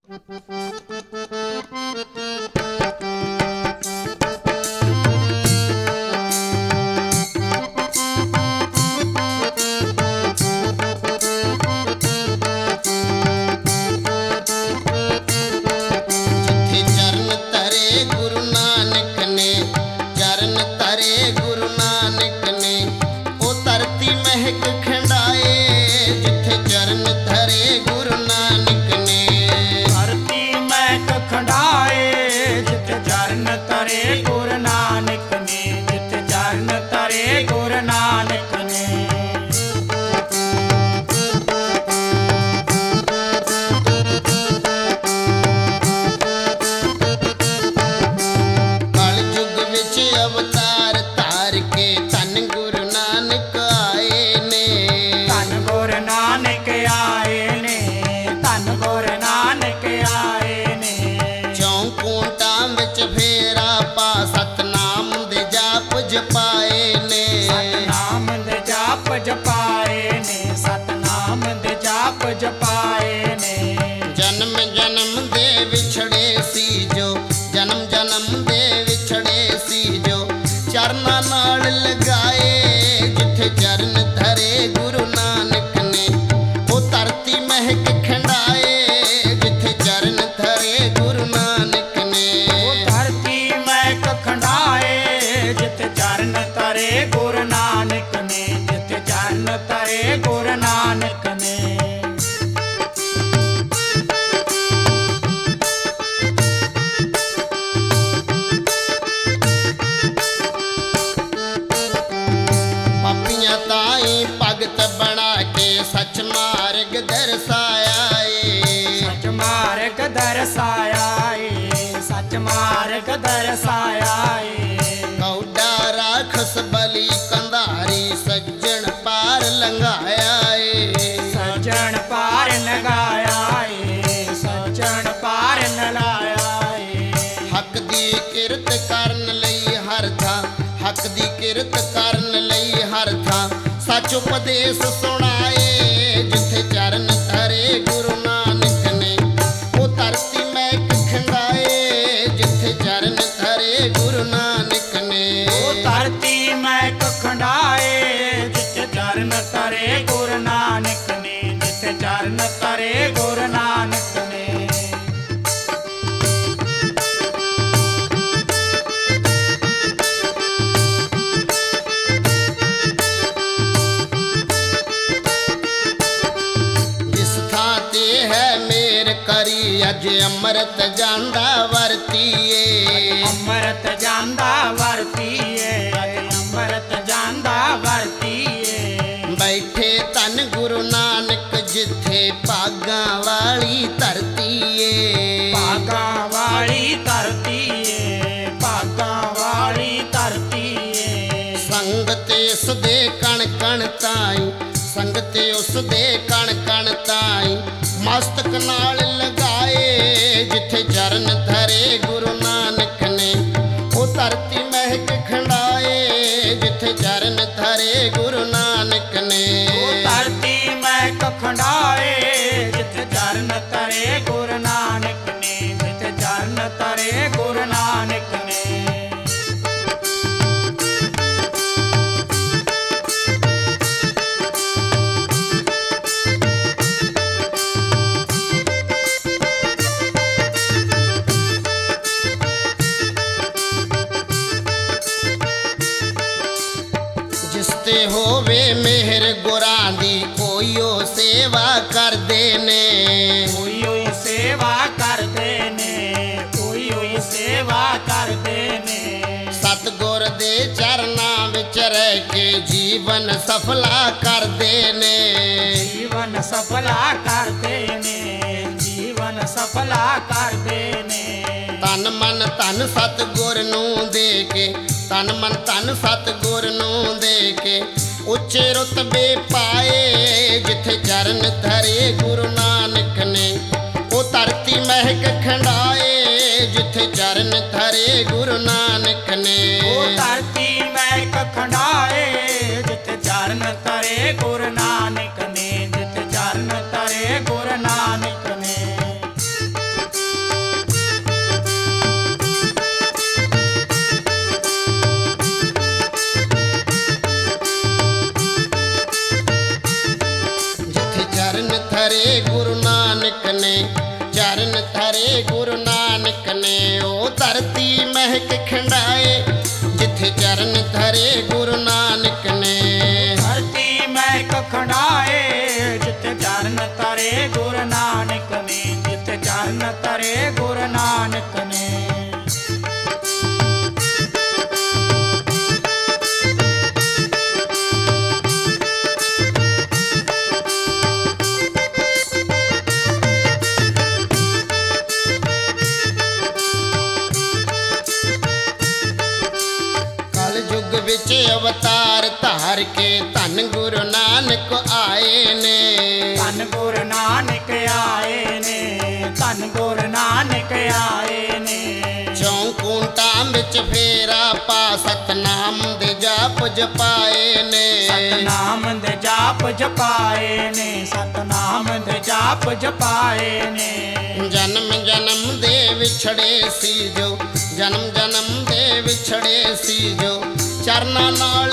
ਜਪਾਏ ਨੇ। ਜਨਮ ਜਨਮ ਦੇ ਵਿਛੜੇ ਸੀ ਜੋ, ਜਨਮ ਜਨਮ ਦੇ ਵਿਛੜੇ ਸੀ ਜੋ, ਚਰਨਾਂ ਨਾਲ ਲਗਾਏ। ਜਿੱਥੇ ਚਰਨ ਧਰੇ ਗੁਰੂ ਨਾਨਕ ਨੇ, ਉਹ ਧਰਤੀ ਮਹਿਕ ਖੰਡਾਏ। ਜਿੱਥੇ ਚਰਨ ਧਰੇ ਗੁਰੂ ਨਾਨਕ ਨੇ, ਉਹ ਧਰਤੀ ਮਹਿਕ ਖੰਡਾਏ। ਜਿੱਥੇ ਚਰਨ ਧਰੇ ਗੁਰੂ ਨਾਨਕ ਨੇ, ਜਿੱਥੇ ਚਰਨ ਧਰੇ ਗੁਰੂ ਨਾਨਕ ਨੇ। ਭਗਤ ਬਣਾ ਕੇ ਸੱਚ ਮਾਰਗ ਦਰਸਾਇਆ ਏ। ਸੱਚ ਮਾਰਗ ਦਰਸਾਇਆ ਏ, ਸੱਚ ਮਾਰਗ ਦਰਸਾਇਆ ਏ। ਕੌਡਾ ਰਾਖਸ ਬਲੀ ਕੰਧਾਰੀ ਸੱਜਣ ਪਾਰ ਲੰਘਾਇਆ ਏ। ਸੱਜਣ ਪਾਰ ਲੰਘਾਇਆ ਏ, ਸੱਜਣ ਪਾਰ ਲੰਘਾਇਆ ਏ। ਹੱਕ ਦੀ ਕਿਰਤ ਕਰਨ ਲਈ ਹਰ ਥਾਂ, ਹੱਕ ਦੀ ਕਿਰਤ ਕਰਨ ਲਈ ਹਰ ਥਾਂ ਸੱਚ ਉਪਦੇਸ਼ ਸੁਣਾਏ। ਜਿੱਥੇ ਚਰਨ ਧਰੇ ਗੁਰੂ ਨਾਨਕ ਨੇ, ਉਹ ਧਰਤੀ ਮਹਿਕ ਖੰਡਾਏ। ਜਿੱਥੇ ਚਰਨ ਧਰੇ ਗੁਰੂ ਨਾਨਕ ਨੇ, ਉਹ ਧਰਤੀ ਮਹਿਕ ਖੰਡਾਏ। ਜਿੱਥੇ ਚਰਨ ਧਰੇ ਗੁਰੂ ਨਾਨਕ ਨੇ, ਜਿੱਥੇ ਚਰਨ ਧਰੇ ਗੁਰੂ ਨਾਨਕ ਨੇ। ਕਰੀ ਅੱਜ ਅੰਮ੍ਰਿਤ ਜਾਂਦਾ ਵਰਤੀਏ। ਅੰਮ੍ਰਿਤ ਜਾਂਦਾ ਵਰਤੀਏ, ਅੰਮ੍ਰਿਤ ਜਾਂਦਾ ਵਰਤੀਏ। ਬੈਠੇ ਧੰਨ ਗੁਰੂ ਨਾਨਕ ਜਿੱਥੇ ਭਾਗਾਂ ਵਾਲੀ ਧਰਤੀ ਏ। ਭਾਗਾਂ ਵਾਲੀ ਧਰਤੀ ਏ, ਭਾਗਾਂ ਵਾਲੀ ਧਰਤੀ ਏ। ਸੰਗਤ ਇਸ ਦੇ ਕਣ ਕਣ ਤਾਈ, ਸੰਗਤ ਉਸ ਦੇ ਕਣ ਕਣ ਤਾਈ ਮਸਤਕ ਨਾਲ ਲਗਾਏ। ਜਿੱਥੇ ਚਰਨ ਧਰੇ ਗੁਰੂ ਨਾਨਕ ਨੇ, ਉਹ ਧਰਤੀ ਮਹਿਕ ਖੰਡਾਏ। ਜਿੱਥੇ ਚਰਨ ਧਰੇ ਗੁਰੂ ਨਾਨਕ ਨੇ, ਉਹ ਧਰਤੀ ਮਹਿਕ ਖੰਡਾਏ। ਜਿੱਥੇ ਚਰਨ ਧਰੇ ਗੁਰੂ ਨਾਨਕ ਨੇ, ਜਿੱਥੇ ਚਰਨ ਧਰੇ ਗੁਰੂ ਨਾਨਕ ਨੇ। ਤੇ ਹੋਵੇ ਮਿਹਰ ਗੁਰਾਂ ਦੀ, ਕੋਈਓ ਸੇਵਾ ਕਰਦੇ ਨੇ। ਕੋਈ ਸੇਵਾ ਕਰਦੇ ਨੇ, ਕੋਈ ਸੇਵਾ ਕਰਦੇ ਨੇ। ਸਤਿਗੁਰ ਦੇ ਚਰਨਾਂ ਵਿੱਚ ਰਹਿ ਕੇ ਜੀਵਨ ਸਫਲਾ ਕਰਦੇ ਨੇ। ਜੀਵਨ ਸਫਲਾ ਕਰਦੇ ਨੇ, ਜੀਵਨ ਸਫਲਾ ਕਰਦੇ ਨੇ। ਤਨ ਮਨ ਧਨ ਸਤਿਗੁਰ ਨੂੰ ਦੇ ਕੇ, ਤਨ ਮਨ ਧਨ ਸਤਿਗੁਰ ਨੂੰ ਦੇ ਕੇ ਉੱਚੇ ਰੁਤਬੇ ਪਾਏ। ਜਿੱਥੇ ਚਰਨ ਧਰੇ ਗੁਰੂ ਨਾਨਕ ਨੇ, ਉਹ ਧਰਤੀ ਮਹਿਕ ਖੰਡਾਏ। ਜਿੱਥੇ ਚਰਨ ਧਰੇ ਗੁਰੂ ਨਾਨਕ ਨੇ, ਉਹ ਧਰਤੀ ਮਹਿਕ ਖੰਡਾਏ। ਜਿੱਥੇ ਚਰਨ ਧਰੇ ਗੁਰੂ ਨਾਨਕ ਨੇ, ਜਿੱਥੇ ਚਰਨ ਧਰੇ ਗੁਰੂ ਨਾਨਕ ਨੇ। ਨਾਨਕ ਨੇ ਚਰਨ ਧਰੇ ਗੁਰੂ ਨਾਨਕ ਨੇ। ਉਹ ਧਰਤੀ ਮਹਿਕ ਖੰਡਾਏ ਜਿੱਥੇ ਚਰਨ ਧਰੇ ਗੁਰੂ ਨਾਨਕ ਨੇ। ਧਰਤੀ ਮਹਿਕ ਖੰਡਾਏ ਜਿੱਥੇ ਚਰਨ ਧਰੇ ਗੁਰੂ ਨਾਨਕ ਨੇ, ਜਿੱਥੇ ਚਰਨ ਧਰੇ ਗੁਰੂ ਨਾਨਕ ਨੇ। ਕਲਯੁਗ ਵਿੱਚ ਅਵਤਾਰ ਧਾਰ ਕੇ ਧੰਨ ਗੁਰੂ ਨਾਨਕ ਆਏ ਨੇ। ਧੰਨ ਗੁਰੂ ਨਾਨਕ ਆਏ ਨੇ, ਧੰਨ ਗੁਰੂ ਨਾਨਕ ਆਏ ਨੇ। ਚੌਂਕੂਟਾਂ ਵਿੱਚ ਫੇਰਾ ਪਾ ਸਤਨਾਮ ਦੇ ਜਾਪ ਜਪਾਏ ਨੇ। ਸਤਨਾਮ ਦੇ ਜਾਪ ਜਪਾਏ ਨੇ, ਸਤਨਾਮ ਦੇ ਜਾਪ ਜਪਾਏ ਨੇ। ਜਨਮ ਜਨਮ ਦੇ ਵਿਛੜੇ ਸੀ ਜੋ, ਜਨਮ ਜਨਮ ਦੇ ਵਿਛੜੇ ਸੀ ਜੋ ਚਰਨਾਂ ਨਾਲ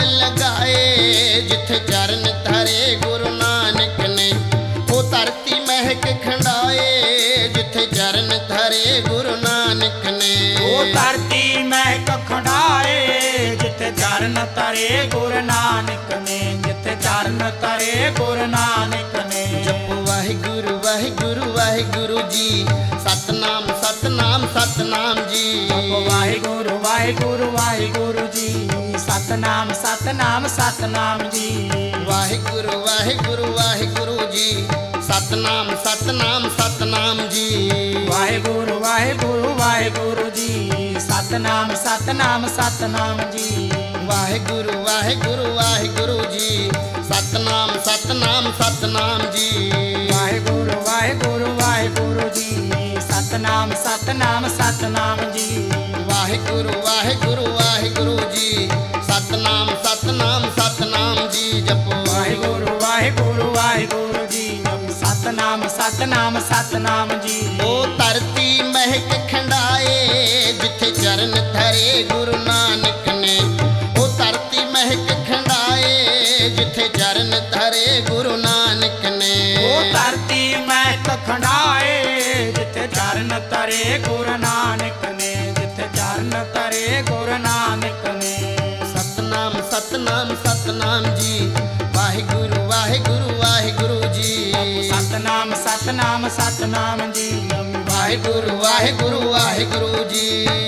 ਲਗਾਏ ਜਿੱਥੇ ਚਰਨ ਧਰੇ ਗੁਰੂ ਨਾਨਕ ਨੇ। ਉਹ ਧਰਤੀ ਮਹਿਕ ਖੰਡਾਏ ਜਿੱਥੇ ਚਰਨ ਧਰੇ ਗੁਰੂ ਨਾਨਕ ਨੇ। ਉਹ ਧਰਤੀ ਮਹਿਕ ਖੰਡਾਏ ਜਿੱਥੇ ਚਰਨ ਧਰੇ ਗੁਰੂ ਨਾਨਕ ਨੇ, ਜਿੱਥੇ ਚਰਨ ਧਰੇ ਗੁਰੂ ਨਾਨਕ ਨੇ। ਜਪੋ ਵਾਹਿਗੁਰੂ ਵਾਹਿਗੁਰੂ ਵਾਹਿਗੁਰੂ ਜੀ, ਸਤਨਾਮ ਸਤਨਾਮ ਸਤਨਾਮ ਜੀ। ਜਪੋ ਵਾਹਿਗੁਰੂ ਵਾਹਿਗੁਰੂ ਵਾਹਿਗੁਰੂ ਜੀ, ਸਤਨਾਮ ਸਤਨਾਮ ਸਤਨਾਮ ਜੀ। ਵਾਹਿਗੁਰੂ ਵਾਹਿਗੁਰੂ ਵਾਹਿਗੁਰੂ ਜੀ, ਸਤਨਾਮ ਸਤਨਾਮ ਸਤਨਾਮ ਜੀ। ਵਾਹਿਗੁਰੂ ਵਾਹਿਗੁਰੂ ਵਾਹਿਗੁਰੂ ਜੀ, ਸਤਨਾਮ ਸਤਨਾਮ ਸਤਨਾਮ ਜੀ। ਵਾਹਿਗੁਰੂ ਵਾਹਿਗੁਰੂ ਵਾਹਿਗੁਰੂ ਜੀ, ਸਤਨਾਮ ਸਤਨਾਮ ਸਤਨਾਮ ਜੀ। ਵਾਹਿਗੁਰੂ ਵਾਹਿਗੁਰੂ ਵਾਹਿਗੁਰੂ ਜੀ, ਸਤਨਾਮ ਸਤਨਾਮ ਸਤਨਾਮ ਜੀ। ਵਾਹਿਗੁਰੂ ਵਾਹਿਗੁਰੂ ਵਾਹਿਗੁਰੂ ਜੀ, ਸਤਨਾਮ ਸਤਨਾਮ ਸਤਨਾਮ ਜੀ। ਜਪੋ ਵਾਹਿਗੁਰੂ ਵਾਹਿਗੁਰੂ ਵਾਹਿਗੁਰੂ ਜੀ, ਸਤਨਾਮ ਸਤਨਾਮ ਸਤਨਾਮ ਜੀ। ਉਹ ਧਰਤੀ ਮਹਿਕ ਖੰਡਾਏ ਜਿੱਥੇ ਚਰਨ ਧਰੇ ਗੁਰੂ ਨਾਨਕ ਨੇ। ਉਹ ਧਰਤੀ ਮਹਿਕ ਖੰਡਾਏ ਜਿੱਥੇ ਚਰਨ ਧਰੇ ਗੁਰੂ ਨਾਨਕ ਨੇ। ਉਹ ਧਰਤੀ ਮਹਿਕ ਖੰਡਾਏ ਜਿੱਥੇ ਚਰਨ ਧਰੇ ਗੁਰੂ ਨਾਨਕ ਨੇ, ਜਿੱਥੇ ਚਰਨ ਧਰੇ ਗੁਰੂ ਨਾਨਕ ਨੇ। ਸਤਨਾਮ ਸਤਨਾਮ ਸਤਨਾਮ ਜੀ, ਵਾਹਿਗੁਰੂ ਵਾਹਿਗੁਰੂ ਵਾਹਿਗੁਰੂ ਜੀ। ਸਤਨਾਮ ਸਤਨਾਮ ਸਤਨਾਮ ਜੀ। ਵਾਹਿਗੁਰੂ ਵਾਹਿਗੁਰੂ ਵਾਹਿਗੁਰੂ ਜੀ।